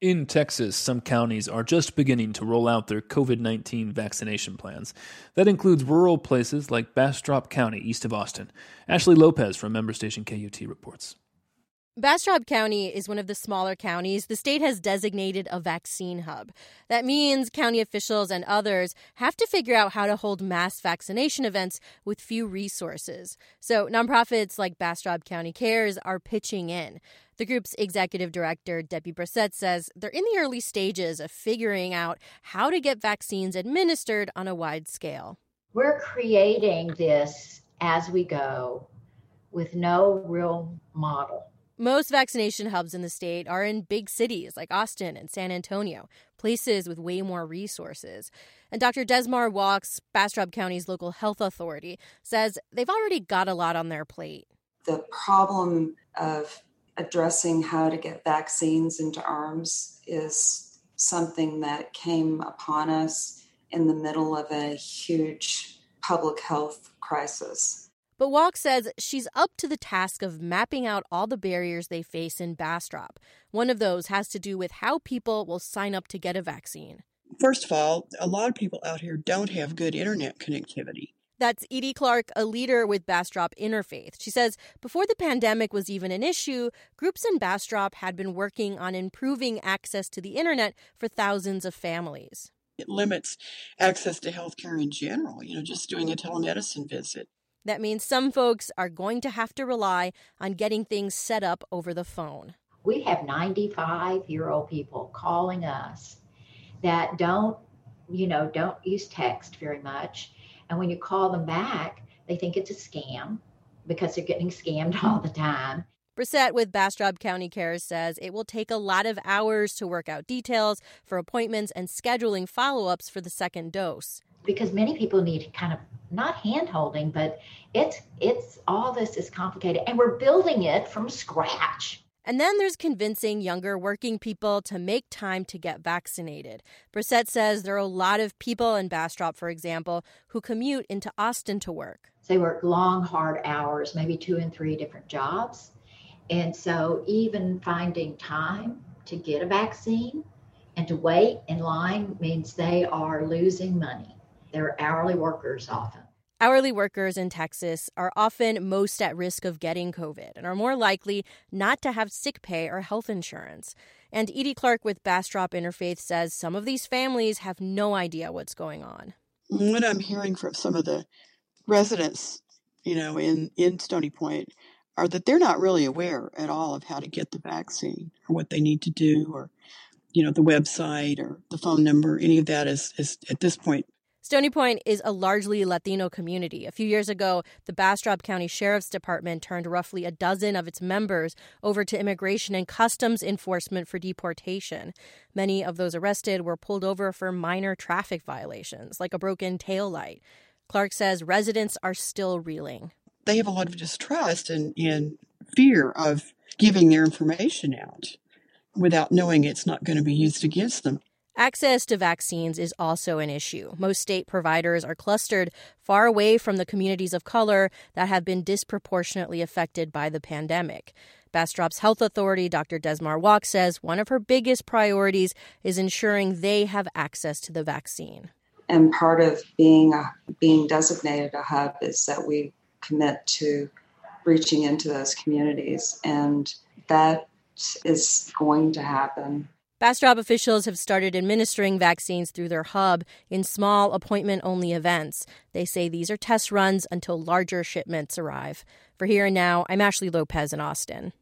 In Texas, some counties are just beginning to roll out their COVID-19 vaccination plans. That includes rural places like Bastrop County, east of Austin. Ashley Lopez from member station KUT reports. Bastrop County is one of the smaller counties the state has designated a vaccine hub. That means county officials and others have to figure out how to hold mass vaccination events with few resources. So nonprofits like Bastrop County Cares are pitching in. The group's executive director, Debbie Brissett, says they're in the early stages of figuring out how to get vaccines administered on a wide scale. We're creating this as we go with no real model. Most vaccination hubs in the state are in big cities like Austin and San Antonio, places with way more resources. And Dr. Desmar Walks, Bastrop County's local health authority, says they've already got a lot on their plate. The problem of addressing how to get vaccines into arms is something that came upon us in the middle of a huge public health crisis. But Walk says she's up to the task of mapping out all the barriers they face in Bastrop. One of those has to do with how people will sign up to get a vaccine. First of all, a lot of people out here don't have good internet connectivity. That's Edie Clark, a leader with Bastrop Interfaith. She says before the pandemic was even an issue, groups in Bastrop had been working on improving access to the internet for thousands of families. It limits access to health care in general, just doing a telemedicine visit. That means some folks are going to have to rely on getting things set up over the phone. We have 95-year-old people calling us that don't use text very much. And when you call them back, they think it's a scam because they're getting scammed all the time. Brissett with Bastrop County Cares says it will take a lot of hours to work out details for appointments and scheduling follow-ups for the second dose. Because many people need kind of not hand-holding, but it's all this is complicated, and we're building it from scratch. And then there's convincing younger working people to make time to get vaccinated. Brissett says there are a lot of people in Bastrop, for example, who commute into Austin to work. They work long, hard hours, maybe 2 and 3 different jobs. And so even finding time to get a vaccine and to wait in line means they are losing money. They're hourly workers often. Hourly workers in Texas are often most at risk of getting COVID and are more likely not to have sick pay or health insurance. And Edie Clark with Bastrop Interfaith says some of these families have no idea what's going on. What I'm hearing from some of the residents, in Stony Point, are that they're not really aware at all of how to get the vaccine or what they need to do or, the website or the phone number. Any of that is at this point. Stony Point is a largely Latino community. A few years ago, the Bastrop County Sheriff's Department turned roughly a dozen of its members over to Immigration and Customs Enforcement for deportation. Many of those arrested were pulled over for minor traffic violations, like a broken taillight. Clark says residents are still reeling. They have a lot of distrust and fear of giving their information out without knowing it's not going to be used against them. Access to vaccines is also an issue. Most state providers are clustered far away from the communities of color that have been disproportionately affected by the pandemic. Bastrop's health authority, Dr. Desmar Walk, says one of her biggest priorities is ensuring they have access to the vaccine. And part of being designated a hub is that we commit to reaching into those communities, and that is going to happen. Bastrop officials have started administering vaccines through their hub in small appointment-only events. They say these are test runs until larger shipments arrive. For Here and Now, I'm Ashley Lopez in Austin.